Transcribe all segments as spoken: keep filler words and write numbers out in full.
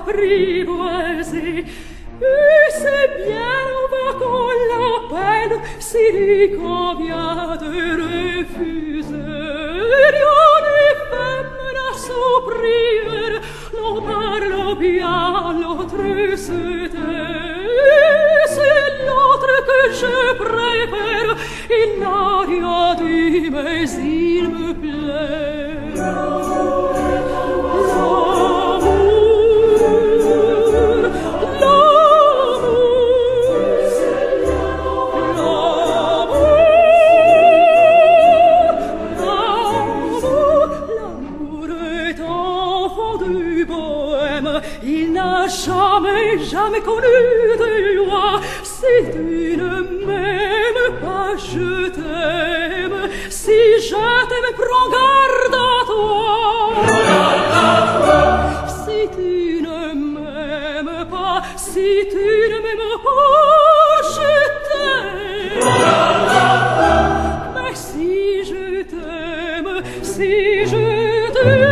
apprivoiser. Et c'est bien, on va qu'on l'appelle, s'il convient de refuser. Rien n'est femme à s'ouvrir, l'on parle bien, l'autre se tait. C'est l'autre que je préfère, il n'a rien dit, mais il me plaît. Jamais, jamais connu de loi. Si tu ne m'aimes pas, je t'aime. Si je t'aime, prends garde à toi. Si tu ne m'aimes pas, si tu ne m'aimes pas, je t'aime. Mais si je t'aime, si je t'aime,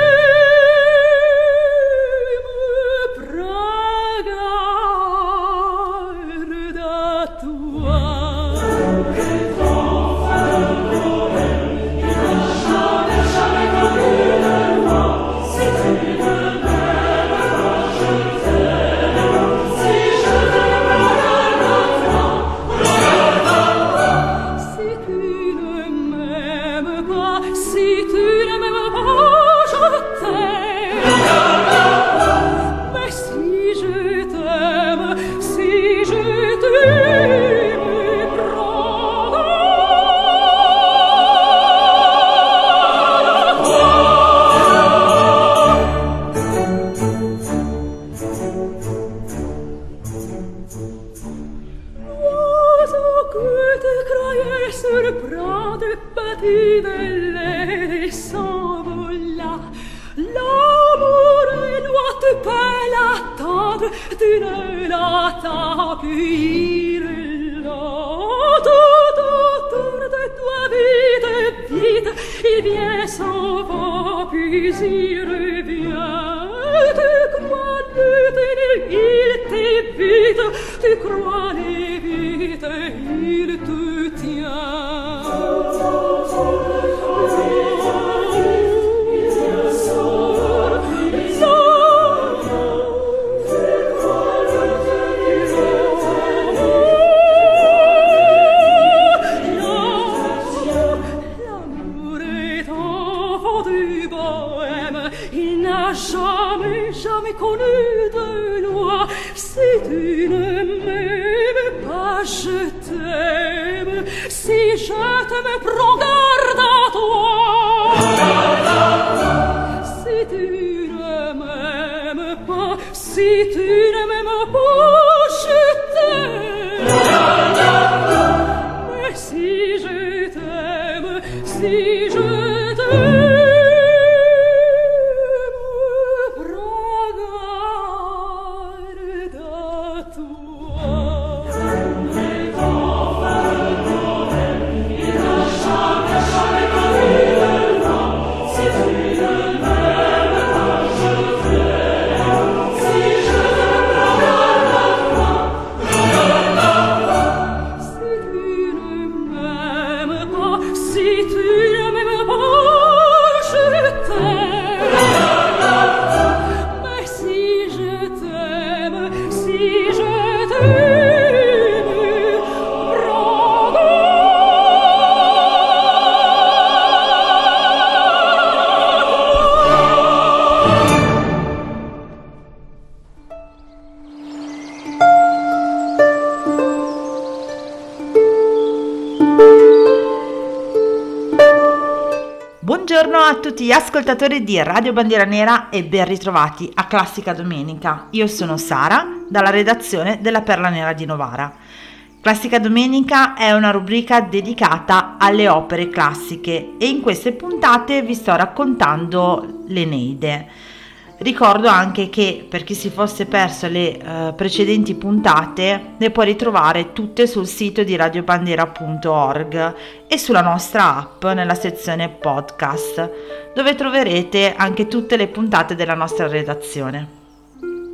Buongiorno a tutti gli ascoltatori di Radio Bandiera Nera e ben ritrovati a Classica Domenica. Io sono Sara, dalla redazione della Perla Nera di Novara. Classica Domenica è una rubrica dedicata alle opere classiche e in queste puntate vi sto raccontando l'Eneide. Ricordo anche che per chi si fosse perso le uh, precedenti puntate le può ritrovare tutte sul sito di radio bandera punto org e sulla nostra app nella sezione podcast, dove troverete anche tutte le puntate della nostra redazione.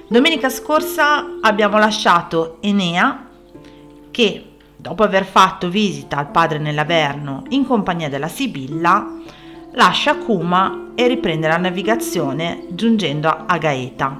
Domenica scorsa abbiamo lasciato Enea che, dopo aver fatto visita al padre nell'Averno in compagnia della Sibilla, lascia Cuma e riprende la navigazione giungendo a Gaeta.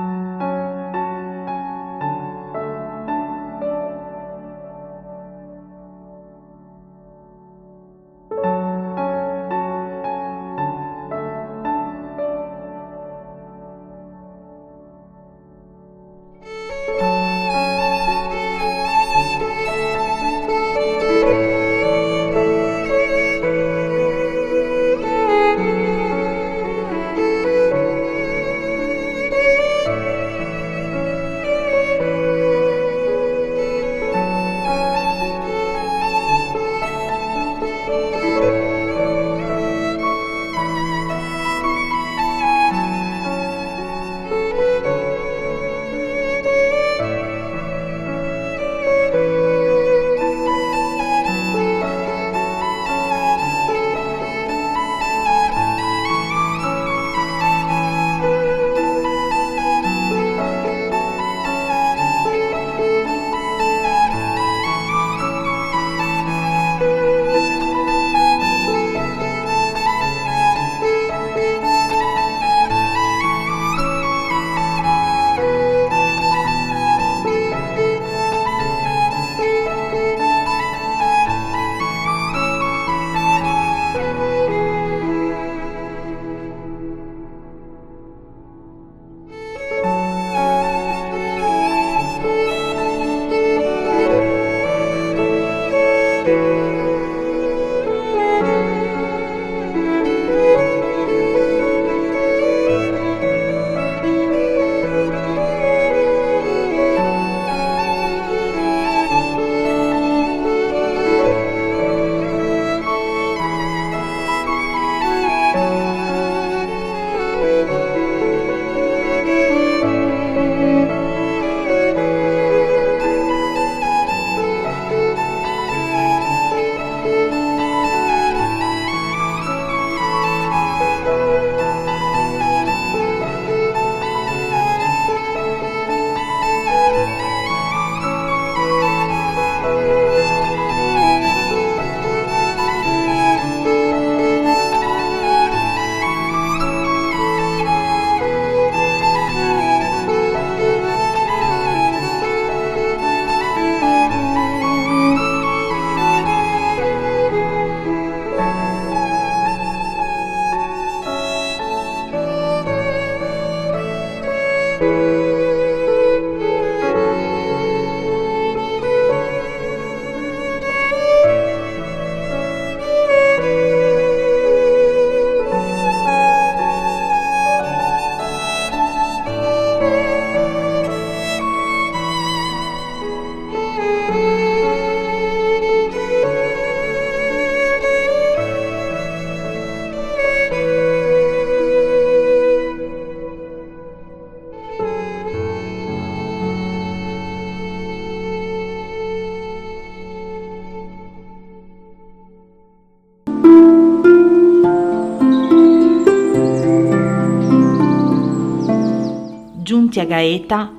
Giunti a Gaeta,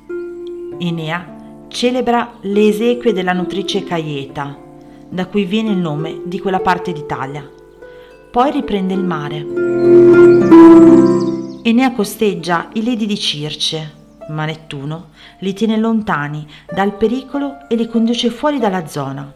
Enea celebra le esequie della nutrice Caieta, da cui viene il nome di quella parte d'Italia. Poi riprende il mare. Enea costeggia i lidi di Circe, ma Nettuno li tiene lontani dal pericolo e li conduce fuori dalla zona.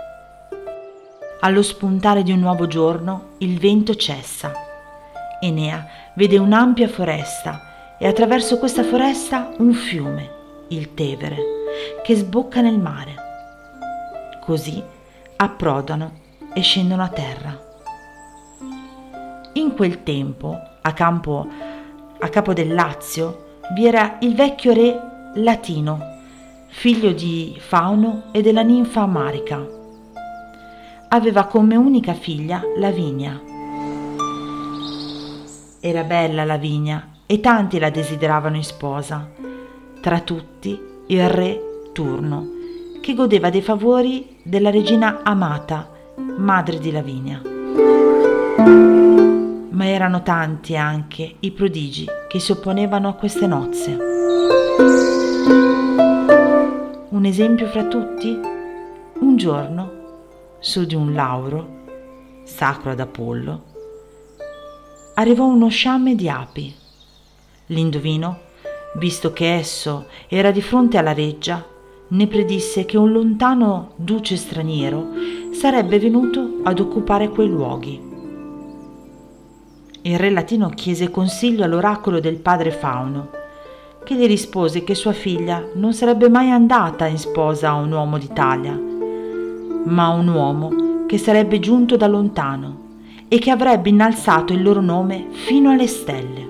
Allo spuntare di un nuovo giorno, il vento cessa. Enea vede un'ampia foresta e attraverso questa foresta un fiume, il Tevere, che sbocca nel mare. Così approdano e scendono a terra. In quel tempo, a, campo, a capo del Lazio, vi era il vecchio re Latino, figlio di Fauno e della ninfa Marica. Aveva come unica figlia Lavinia. Era bella Lavinia e tanti la desideravano in sposa, tra tutti il re Turno, che godeva dei favori della regina Amata, madre di Lavinia. Ma erano tanti anche i prodigi che si opponevano a queste nozze. Un esempio fra tutti? Un giorno, su di un lauro, sacro ad Apollo, arrivò uno sciame di api. L'indovino, visto che esso era di fronte alla reggia, ne predisse che un lontano duce straniero sarebbe venuto ad occupare quei luoghi. Il re latino chiese consiglio all'oracolo del padre Fauno, che gli rispose che sua figlia non sarebbe mai andata in sposa a un uomo d'Italia, ma a un uomo che sarebbe giunto da lontano e che avrebbe innalzato il loro nome fino alle stelle.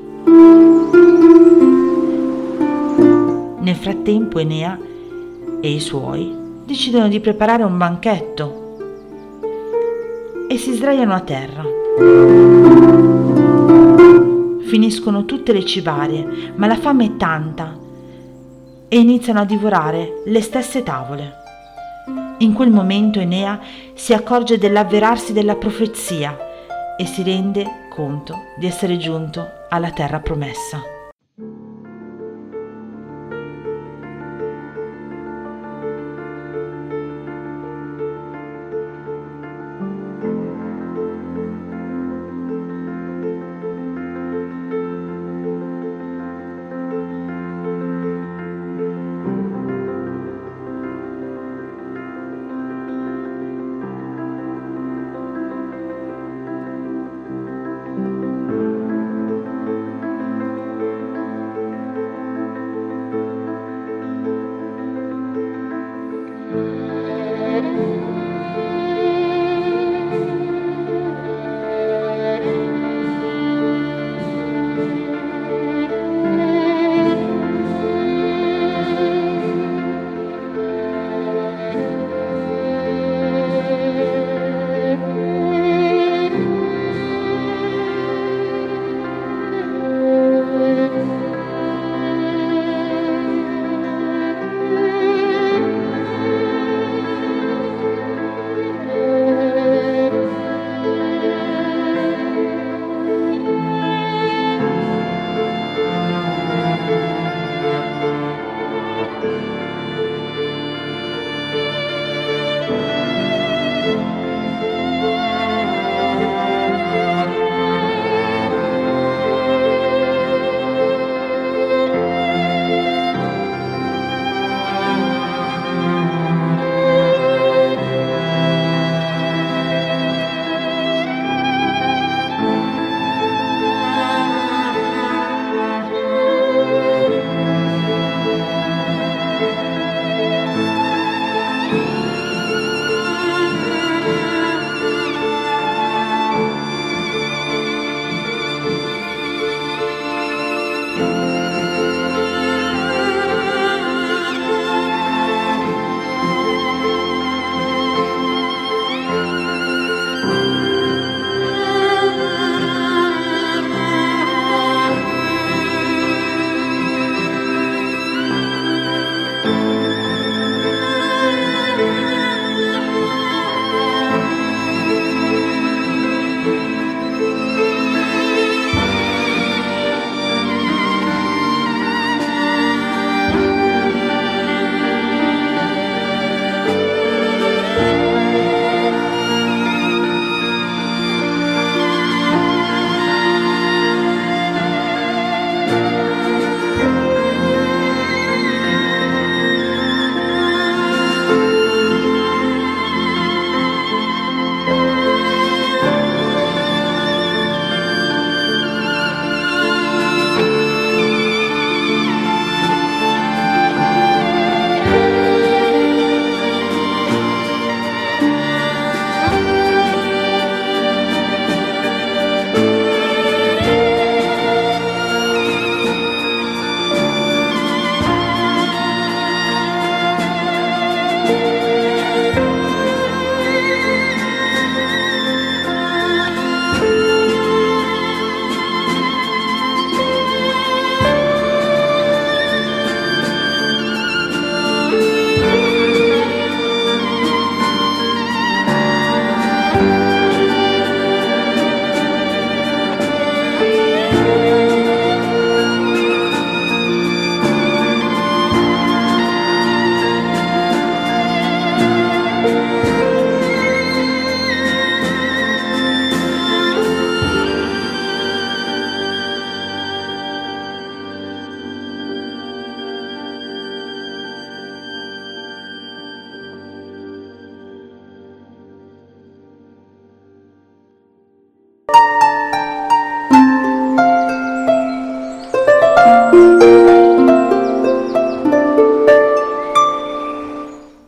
Nel frattempo Enea e i suoi decidono di preparare un banchetto e si sdraiano a terra. Finiscono tutte le cibarie, ma la fame è tanta e iniziano a divorare le stesse tavole. In quel momento Enea si accorge dell'avverarsi della profezia e si rende conto di essere giunto alla terra promessa.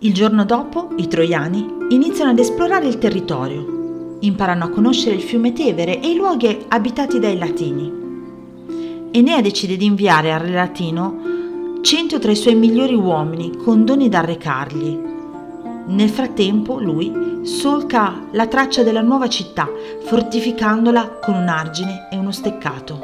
Il giorno dopo i troiani iniziano ad esplorare il territorio, imparano a conoscere il fiume Tevere e i luoghi abitati dai Latini. Enea decide di inviare al re latino cento tra i suoi migliori uomini con doni da recargli. Nel frattempo lui solca la traccia della nuova città, fortificandola con un argine e uno steccato.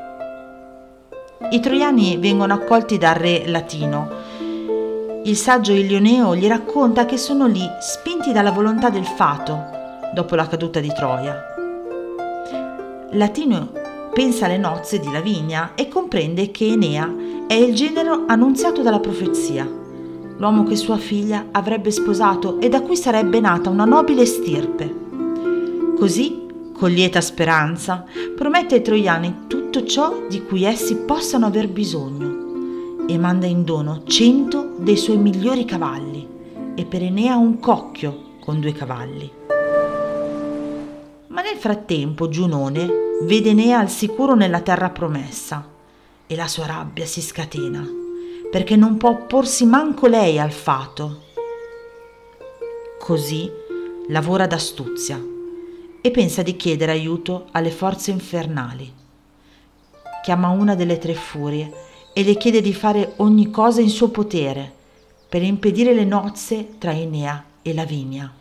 I troiani vengono accolti dal re latino. Il saggio Ilioneo gli racconta che sono lì spinti dalla volontà del fato dopo la caduta di Troia. Latino pensa alle nozze di Lavinia e comprende che Enea è il genero annunziato dalla profezia, l'uomo che sua figlia avrebbe sposato e da cui sarebbe nata una nobile stirpe. Così, con lieta speranza, promette ai troiani tutto ciò di cui essi possano aver bisogno e manda in dono cento dei suoi migliori cavalli e per Enea un cocchio con due cavalli. Ma nel frattempo Giunone vede Enea al sicuro nella terra promessa e la sua rabbia si scatena perché non può opporsi manco lei al fato. Così lavora d'astuzia e pensa di chiedere aiuto alle forze infernali. Chiama una delle tre furie e le chiede di fare ogni cosa in suo potere per impedire le nozze tra Enea e Lavinia.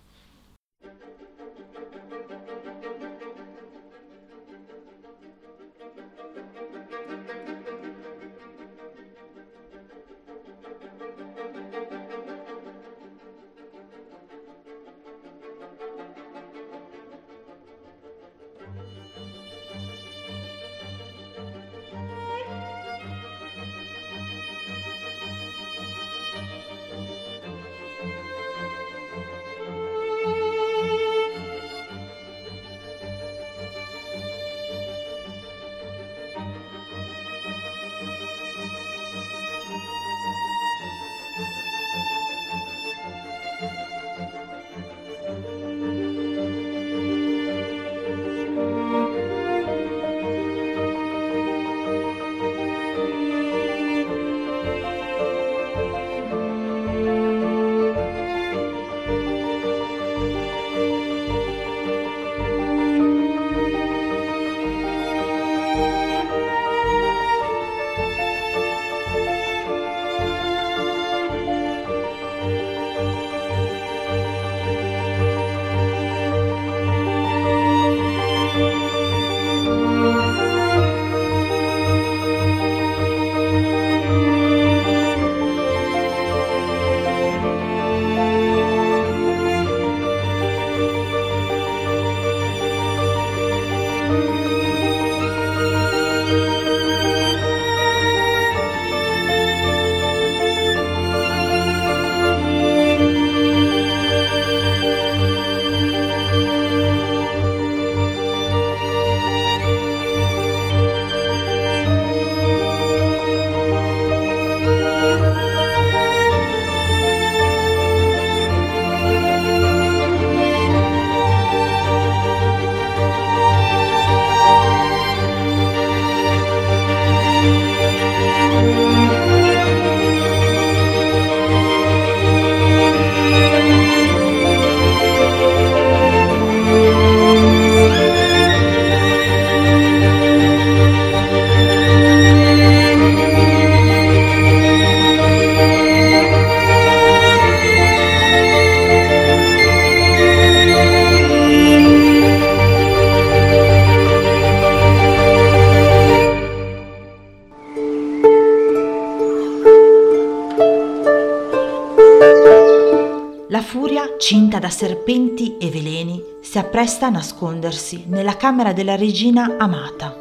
cinta da serpenti e veleni, si appresta a nascondersi nella camera della regina amata.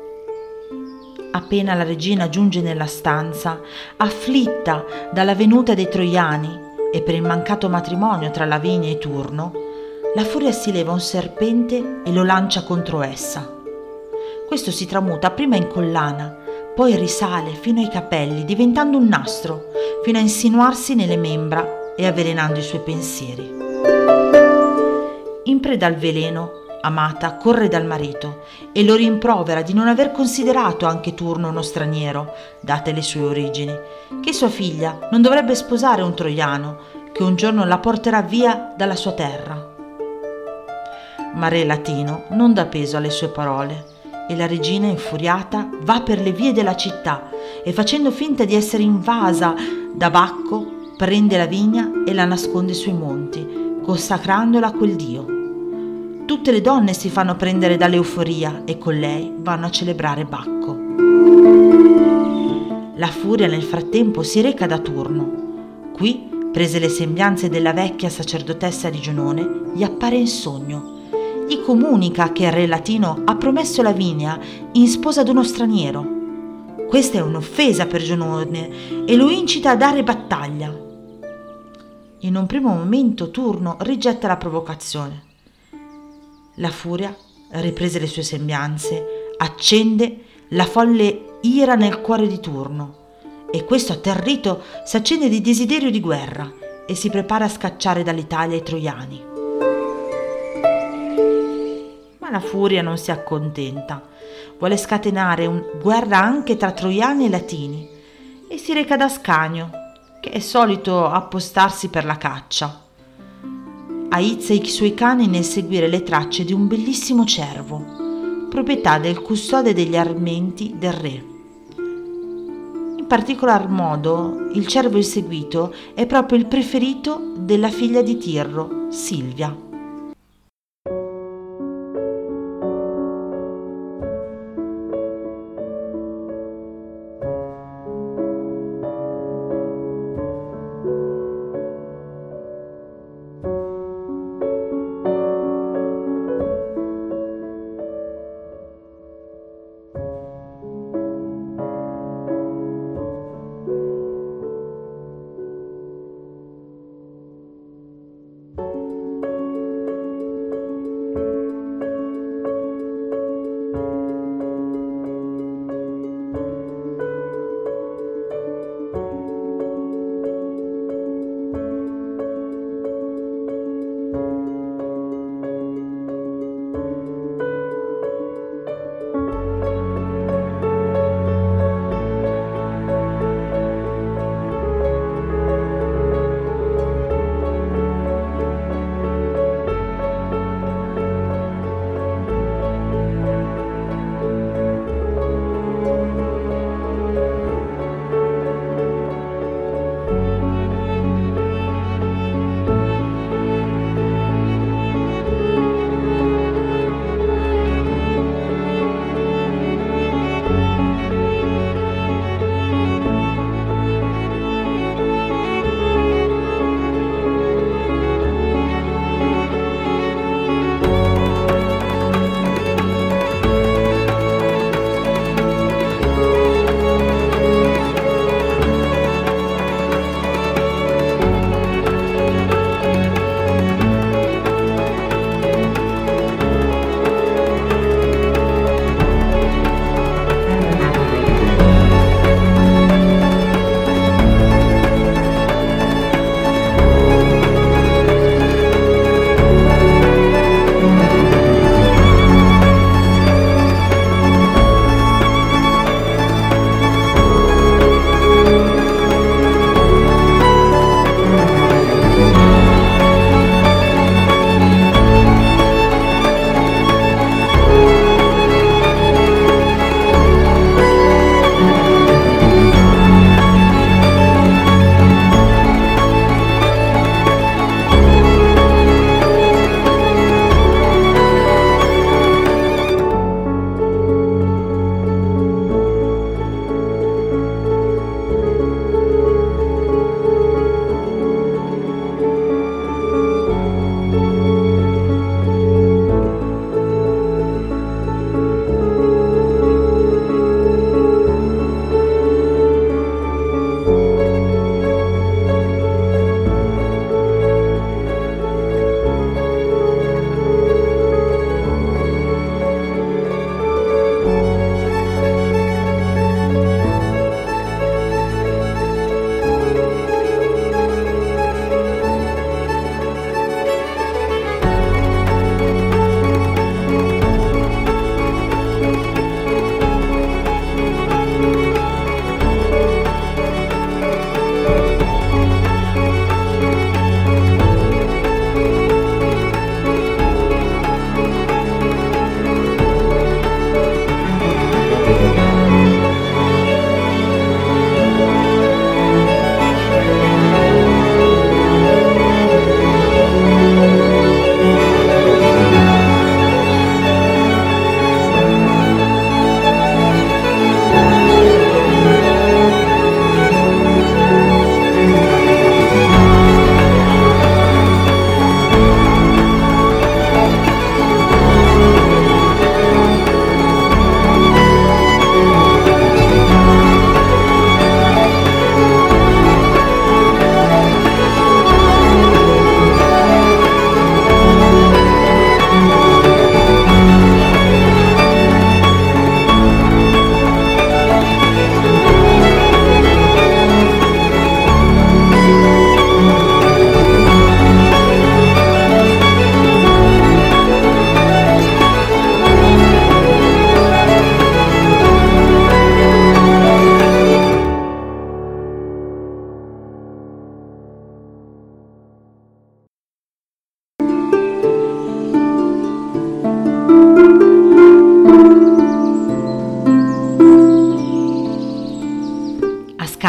Appena la regina giunge nella stanza, afflitta dalla venuta dei troiani e per il mancato matrimonio tra Lavinia e Turno, la furia si leva un serpente e lo lancia contro essa. Questo si tramuta prima in collana, poi risale fino ai capelli, diventando un nastro, fino a insinuarsi nelle membra e avvelenando i suoi pensieri. In preda al veleno, Amata corre dal marito e lo rimprovera di non aver considerato anche Turno uno straniero, date le sue origini, che sua figlia non dovrebbe sposare un troiano, che un giorno la porterà via dalla sua terra. Ma Re Latino non dà peso alle sue parole e la regina, infuriata, va per le vie della città e, facendo finta di essere invasa da Bacco, prende la vigna e la nasconde sui monti, consacrandola a quel dio. Tutte le donne si fanno prendere dall'euforia e con lei vanno a celebrare Bacco. La furia nel frattempo si reca da Turno. Qui, prese le sembianze della vecchia sacerdotessa di Giunone, gli appare in sogno. Gli comunica che il Re Latino ha promesso Lavinia in sposa ad uno straniero. Questa è un'offesa per Giunone e lo incita a dare battaglia. In un primo momento Turno rigetta la provocazione. La furia riprese le sue sembianze, accende la folle ira nel cuore di Turno e questo, atterrito, si accende di desiderio di guerra e si prepara a scacciare dall'Italia i troiani. Ma la furia non si accontenta, vuole scatenare una guerra anche tra troiani e latini e si reca da Ascanio, che è solito appostarsi per la caccia. Aizza i suoi cani nel seguire le tracce di un bellissimo cervo, proprietà del custode degli armenti del re. In particolar modo, il cervo inseguito è proprio il preferito della figlia di Tirro, Silvia.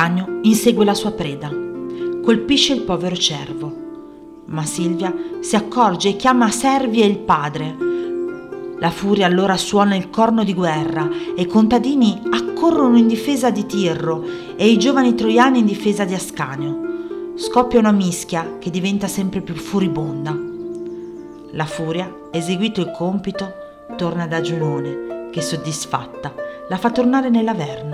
ragno insegue la sua preda, colpisce il povero cervo, ma Silvia si accorge e chiama a Servie il padre. La furia allora suona il corno di guerra e i contadini accorrono in difesa di Tirro e i giovani troiani in difesa di Ascanio. Scoppia una mischia che diventa sempre più furibonda. La furia, eseguito il compito, torna da Giunone, che soddisfatta la fa tornare nell'Averno.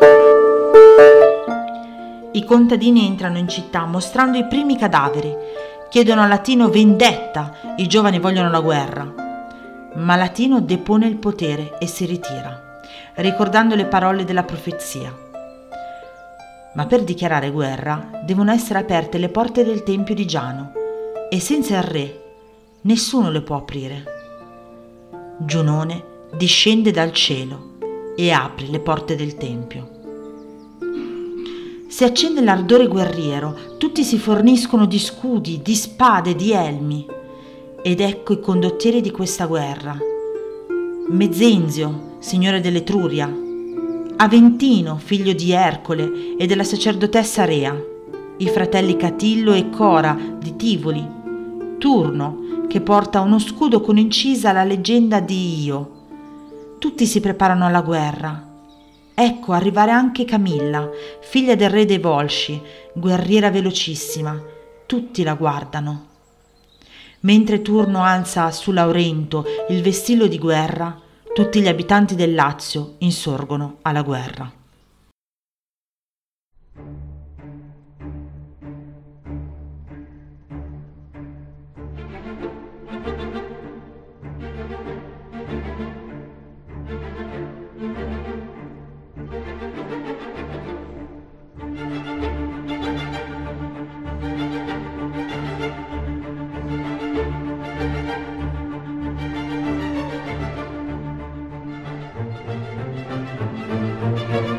I contadini entrano in città mostrando i primi cadaveri, chiedono a Latino vendetta, i giovani vogliono la guerra. Ma Latino depone il potere e si ritira, ricordando le parole della profezia. Ma per dichiarare guerra devono essere aperte le porte del tempio di Giano e senza il re nessuno le può aprire. Giunone discende dal cielo e apre le porte del tempio. Si accende l'ardore guerriero, tutti si forniscono di scudi, di spade, di elmi. Ed ecco i condottieri di questa guerra: Mezenzio, signore dell'Etruria, Aventino, figlio di Ercole e della sacerdotessa Rea, i fratelli Catillo e Cora di Tivoli, Turno, che porta uno scudo con incisa la leggenda di Io. Tutti si preparano alla guerra. Ecco arrivare anche Camilla, figlia del re dei Volsci, guerriera velocissima. Tutti la guardano. Mentre Turno alza su Laurento il vessillo di guerra, tutti gli abitanti del Lazio insorgono alla guerra. Thank you.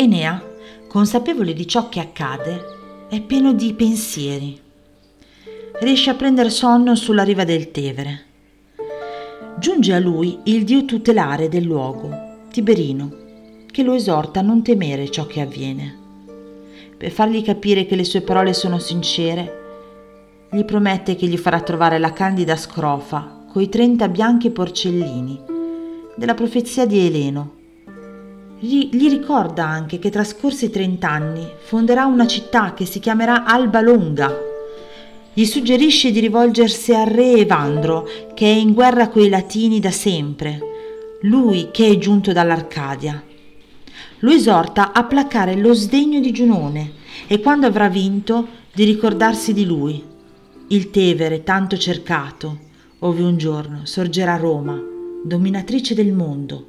Enea, consapevole di ciò che accade, è pieno di pensieri. Riesce a prendere sonno sulla riva del Tevere. Giunge a lui il dio tutelare del luogo, Tiberino, che lo esorta a non temere ciò che avviene. Per fargli capire che le sue parole sono sincere, gli promette che gli farà trovare la candida scrofa coi trenta bianchi porcellini della profezia di Eleno. Gli, gli ricorda anche che trascorsi trent'anni fonderà una città che si chiamerà Alba Longa. Gli suggerisce di rivolgersi al re Evandro, che è in guerra coi Latini da sempre, lui che è giunto dall'Arcadia. Lo esorta a placare lo sdegno di Giunone e quando avrà vinto di ricordarsi di lui, il Tevere tanto cercato, ove un giorno sorgerà Roma, dominatrice del mondo.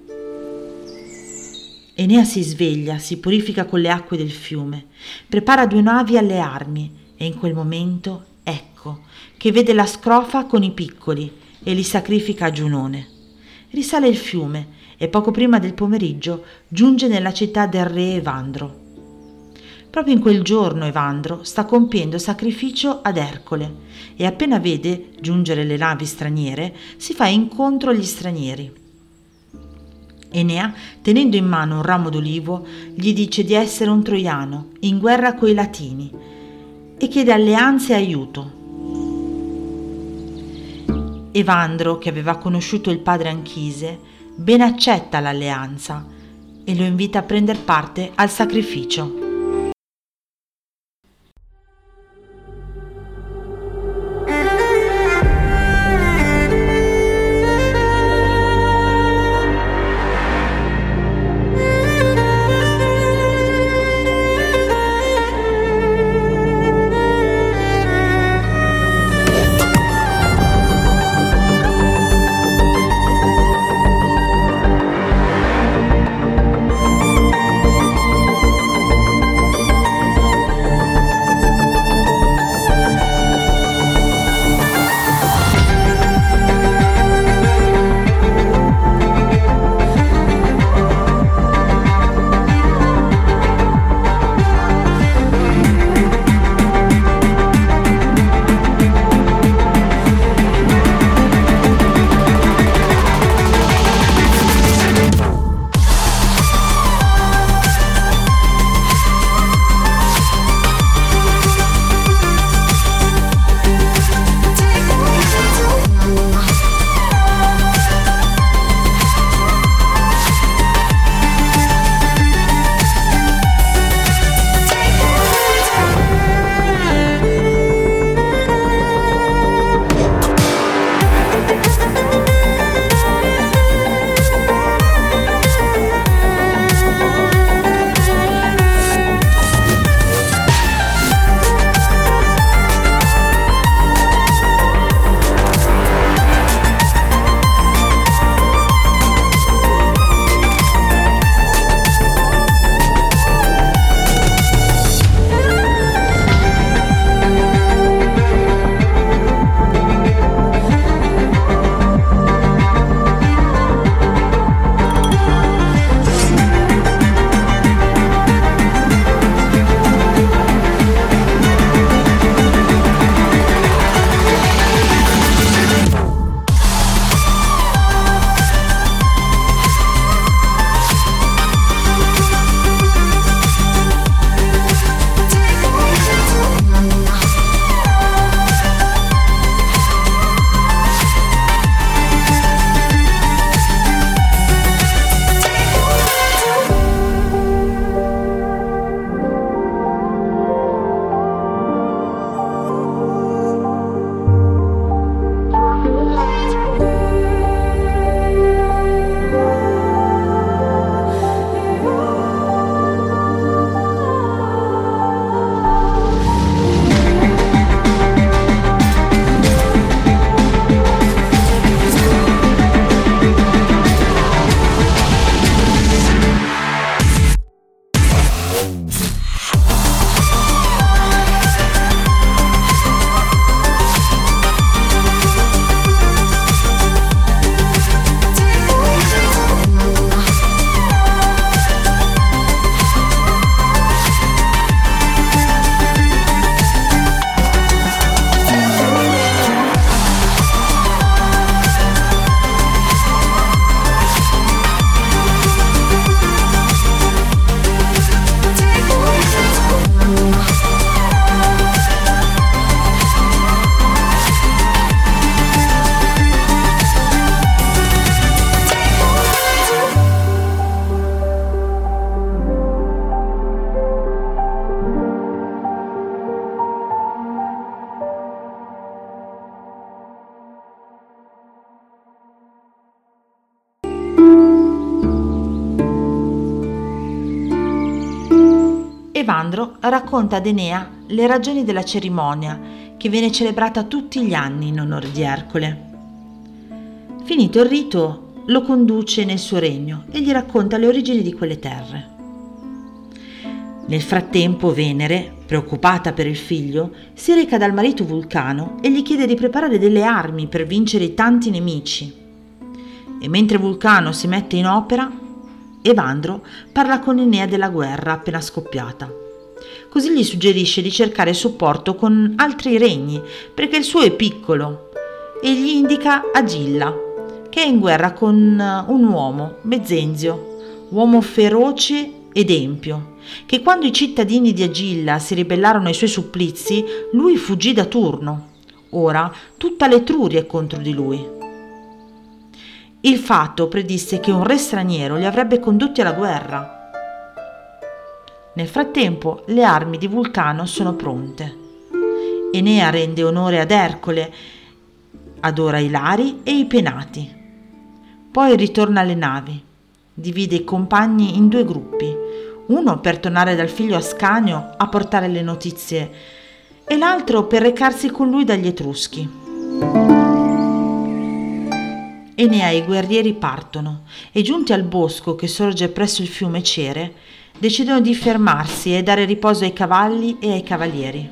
Enea si sveglia, si purifica con le acque del fiume, prepara due navi alle armi e in quel momento ecco che vede la scrofa con i piccoli e li sacrifica a Giunone. Risale il fiume e poco prima del pomeriggio giunge nella città del re Evandro. Proprio in quel giorno Evandro sta compiendo sacrificio ad Ercole e appena vede giungere le navi straniere si fa incontro agli stranieri. Enea, tenendo in mano un ramo d'olivo, gli dice di essere un troiano in guerra coi Latini e chiede alleanze e aiuto. Evandro, che aveva conosciuto il padre Anchise, ben accetta l'alleanza e lo invita a prendere parte al sacrificio. Evandro racconta ad Enea le ragioni della cerimonia che viene celebrata tutti gli anni in onore di Ercole. Finito il rito, lo conduce nel suo regno e gli racconta le origini di quelle terre. Nel frattempo Venere, preoccupata per il figlio, si reca dal marito Vulcano e gli chiede di preparare delle armi per vincere i tanti nemici. E mentre Vulcano si mette in opera, Evandro parla con Enea della guerra appena scoppiata. Così gli suggerisce di cercare supporto con altri regni, perché il suo è piccolo, e gli indica Agilla, che è in guerra con un uomo, Mezenzio, uomo feroce ed empio, che quando i cittadini di Agilla si ribellarono ai suoi supplizi, lui fuggì da Turno. Ora tutta l'Etruria è contro di lui. Il fato predisse che un re straniero li avrebbe condotti alla guerra. Nel frattempo le armi di Vulcano sono pronte. Enea rende onore ad Ercole, adora i Lari e i Penati. Poi ritorna alle navi, divide i compagni in due gruppi, uno per tornare dal figlio Ascanio a portare le notizie e l'altro per recarsi con lui dagli Etruschi. Enea e i guerrieri partono e, giunti al bosco che sorge presso il fiume Cere, decidono di fermarsi e dare riposo ai cavalli e ai cavalieri.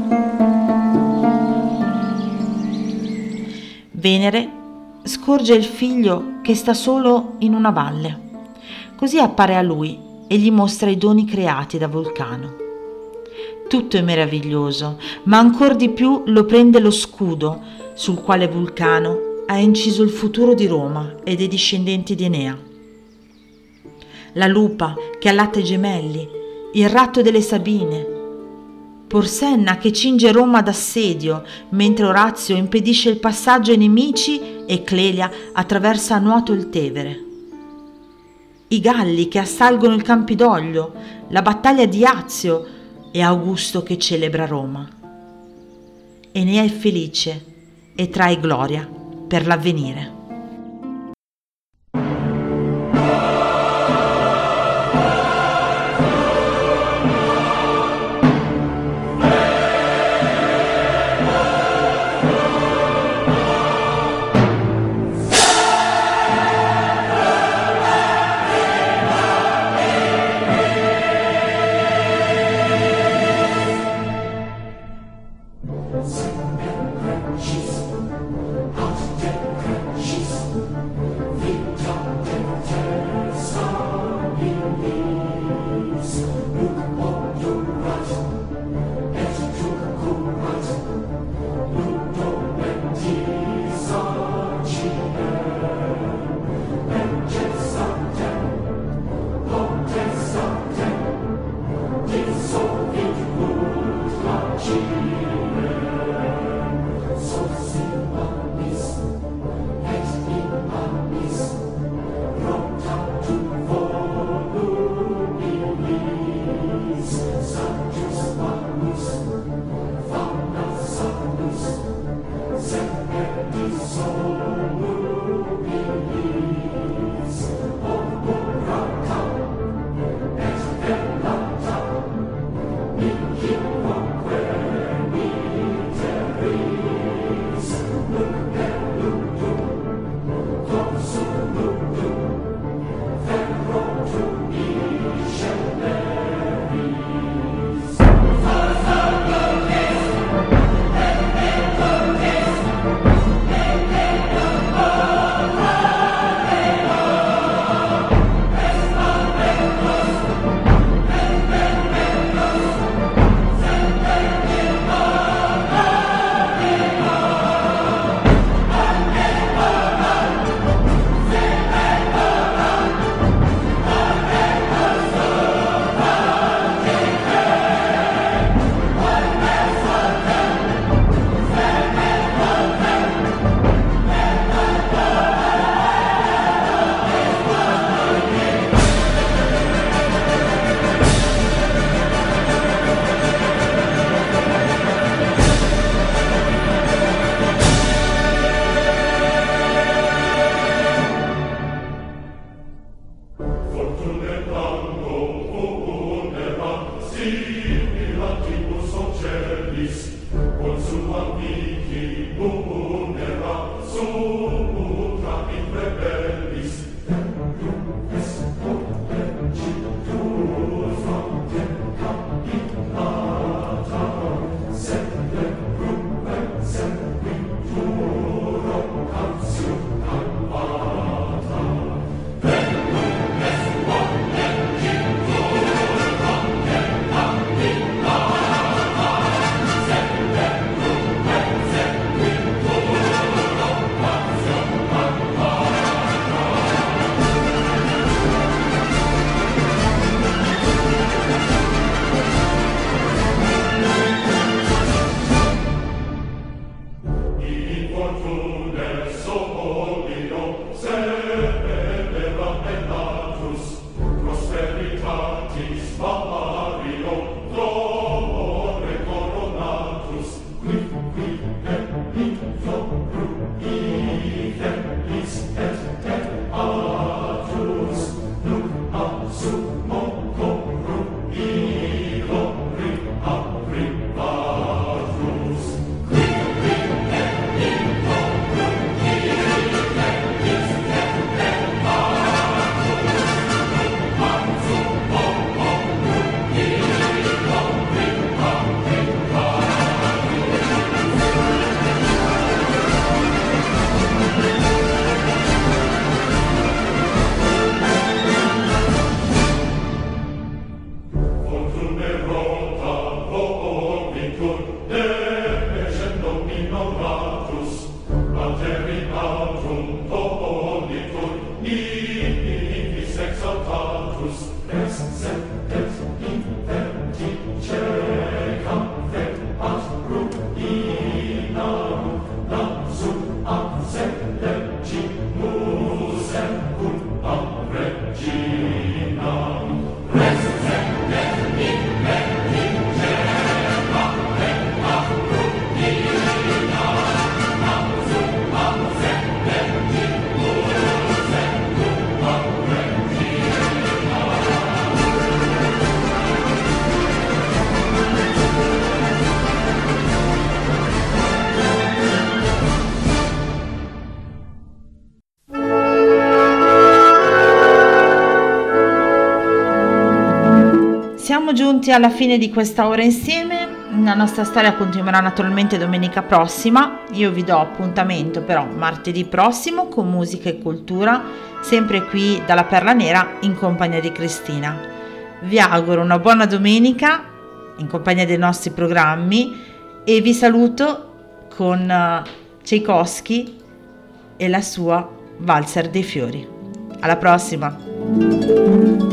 Venere scorge il figlio che sta solo in una valle. Così appare a lui e gli mostra i doni creati da Vulcano. Tutto è meraviglioso, ma ancor di più lo prende lo scudo sul quale Vulcano ha inciso il futuro di Roma e dei discendenti di Enea. La lupa che allatta i gemelli, il ratto delle Sabine, Porsenna che cinge Roma d'assedio, mentre Orazio impedisce il passaggio ai nemici e Clelia attraversa a nuoto il Tevere. I Galli che assalgono il Campidoglio, la battaglia di Azio e Augusto che celebra Roma. Enea è felice e trae gloria per l'avvenire. She Siamo giunti alla fine di questa ora insieme, la nostra storia continuerà naturalmente domenica prossima, io vi do appuntamento però martedì prossimo con musica e cultura, sempre qui dalla Perla Nera in compagnia di Cristina. Vi auguro una buona domenica in compagnia dei nostri programmi e vi saluto con Tchaikovsky e la sua Valzer dei fiori. Alla prossima!